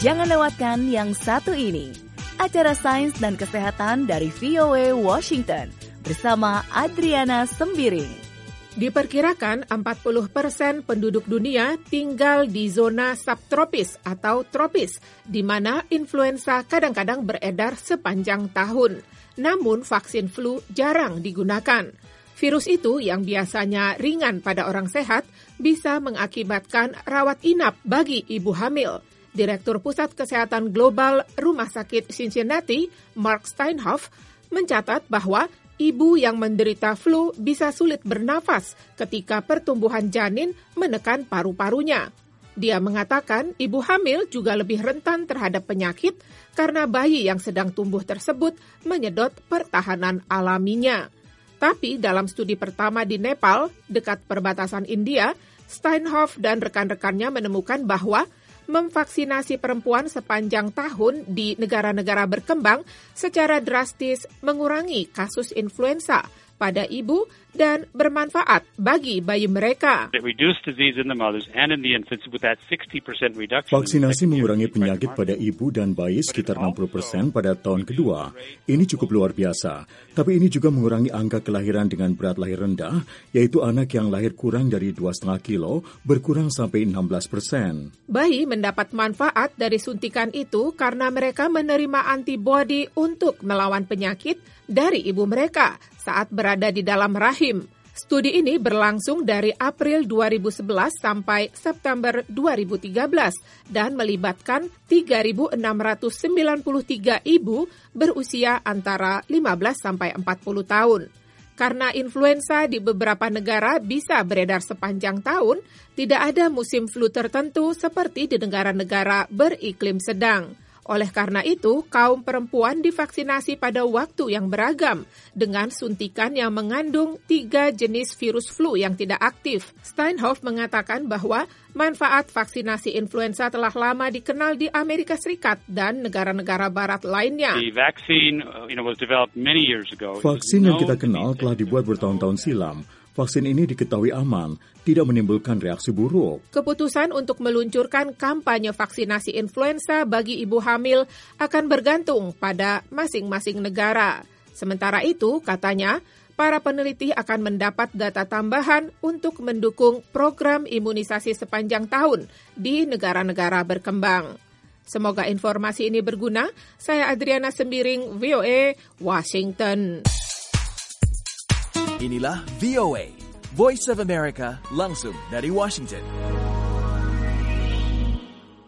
Jangan lewatkan yang satu ini. Acara Sains dan Kesehatan dari VOA Washington bersama Adriana Sembiring. Diperkirakan 40% penduduk dunia tinggal di zona subtropis atau tropis, di mana influenza kadang-kadang beredar sepanjang tahun. Namun vaksin flu jarang digunakan. Virus itu yang biasanya ringan pada orang sehat bisa mengakibatkan rawat inap bagi ibu hamil. Direktur Pusat Kesehatan Global Rumah Sakit Cincinnati, Mark Steinhoff, mencatat bahwa ibu yang menderita flu bisa sulit bernafas ketika pertumbuhan janin menekan paru-parunya. Dia mengatakan ibu hamil juga lebih rentan terhadap penyakit karena bayi yang sedang tumbuh tersebut menyedot pertahanan alaminya. Tapi dalam studi pertama di Nepal, dekat perbatasan India, Steinhoff dan rekan-rekannya menemukan bahwa memvaksinasi perempuan sepanjang tahun di negara-negara berkembang secara drastis mengurangi kasus influenza pada ibu dan bermanfaat bagi bayi mereka. Vaksinasi mengurangi penyakit pada ibu dan bayi sekitar 60% pada tahun kedua. Ini cukup luar biasa. Tapi ini juga mengurangi angka kelahiran dengan berat lahir rendah, yaitu anak yang lahir kurang dari 2,5 kilo berkurang sampai 16%. Bayi mendapat manfaat dari suntikan itu karena mereka menerima antibodi untuk melawan penyakit dari ibu mereka saat berada di dalam rahim. Studi ini berlangsung dari April 2011 sampai September 2013 dan melibatkan 3.693 ibu berusia antara 15 sampai 40 tahun. Karena influenza di beberapa negara bisa beredar sepanjang tahun, tidak ada musim flu tertentu seperti di negara-negara beriklim sedang. Oleh karena itu, kaum perempuan divaksinasi pada waktu yang beragam dengan suntikan yang mengandung 3 jenis virus flu yang tidak aktif. Steinhoff mengatakan bahwa manfaat vaksinasi influenza telah lama dikenal di Amerika Serikat dan negara-negara barat lainnya. Vaksin yang kita kenal telah dibuat bertahun-tahun silam. Vaksin ini diketahui aman, tidak menimbulkan reaksi buruk. Keputusan untuk meluncurkan kampanye vaksinasi influenza bagi ibu hamil akan bergantung pada masing-masing negara. Sementara itu, katanya, para peneliti akan mendapat data tambahan untuk mendukung program imunisasi sepanjang tahun di negara-negara berkembang. Semoga informasi ini berguna. Saya Adriana Sembiring, VOA, Washington. Inilah VOA, Voice of America, langsung dari Washington.